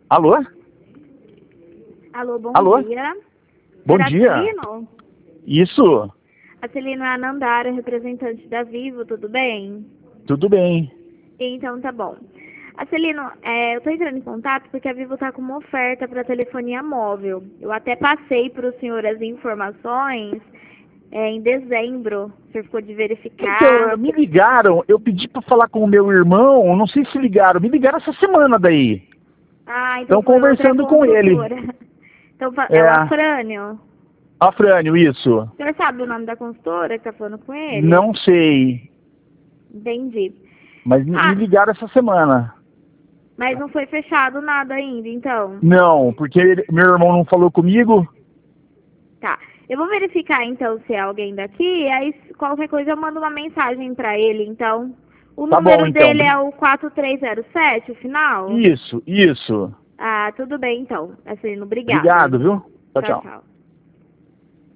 Alô? Alô, bom Alô? dia. Bom Será dia. Celino? Isso, A Celino é a Nandara, representante da Vivo, tudo bem? tudo bem. Então tá bom. A Celino, eu tô entrando em contato porque a Vivo tá com uma oferta para telefonia móvel. Eu até passei para o senhor as informações em dezembro. O senhor ficou de verificar. Então, me ligaram, eu pedi para falar com o meu irmão, não sei se ligaram, me ligaram essa semana daí. Ah, então Estão foi outra conversando com ele. consultora. Então é É, o Afrânio. Afrânio, isso. O senhor sabe o nome da consultora que tá falando com ele? Não sei, Entendi. mas me Ah, ligaram essa semana. mas não foi fechado nada ainda, então. Não, porque meu irmão não falou comigo. Tá. Eu vou verificar então se é alguém daqui, aí qualquer coisa eu mando uma mensagem pra ele, então. O Tá bom, número então. dele é o 4307, o final? Isso, isso. Ah, tudo bem então. Assim, obrigada. Obrigado, viu? Tchau, Tchau, tchau. tchau.